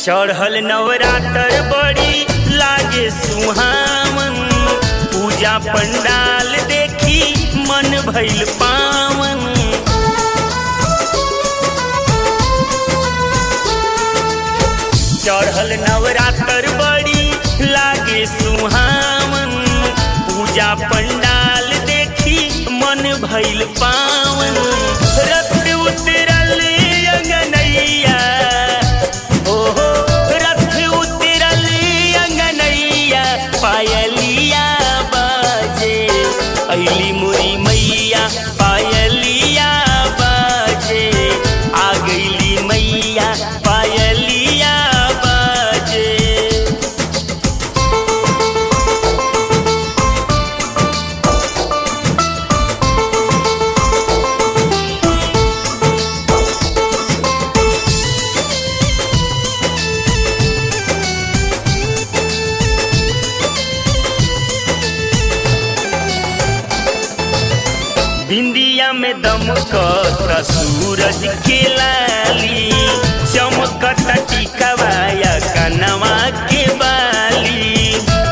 चढ़ल नवरात्र बड़ी लागे सुहावन, पूजा पंडाल देखी मन भइल पावन। चढ़ल नवरात्र बड़ी लागे सुहावन, पूजा पंडाल देखी मन भइल पावन। रथ उतरल अंगनैया, ओहो रथ उतरल अंगनैया, पायलिया बाजे अइली मोरी मैया, पायलिया बाजे आ गइली मैया, पायलिया बाजे। बिंदिया में दमकता सूरज के लाली, चमकता टिकवाया कनवा के बाली।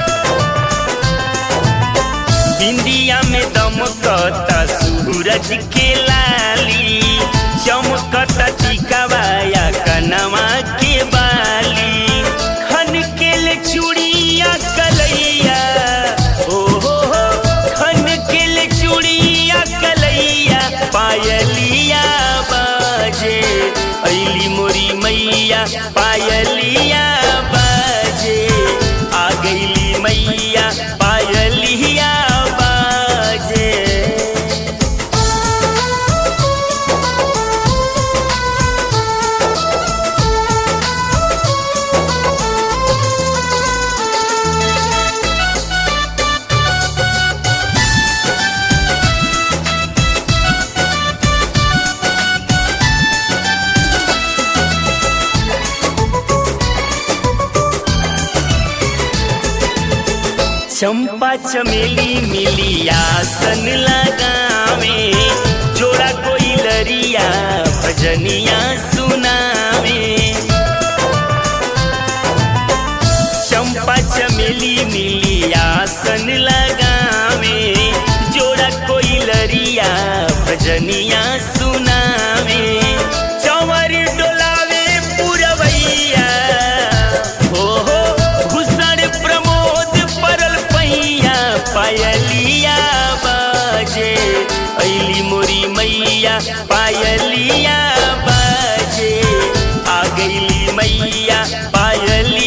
बिंदिया में दमकता सूरज के लाली, चमकता टिकवाया कनवा के बाली। खन के ले चूड़िया कलैया, ओहो खन के ले चूड़िया कलैया, पायलिया बाजे अइली मोरी मैया, पायलिया बाजे आ गइली मैया, पायलिया बाजे। चंपा चमेली मिली आसन लगावे, जोड़ा कोई लरिया भजनिया सुनावे। चंपा चमेली मिली आसन लगावे, जोड़ा कोई लरिया भजनिया सुनावे। चंवर डोलावे पुरवैया, हो घुसड़ प्रमोद परल पैया, पायलिया बाजे अइली मोरी मैया, पायलिया बाजे आ गइली मैया, पायलिया।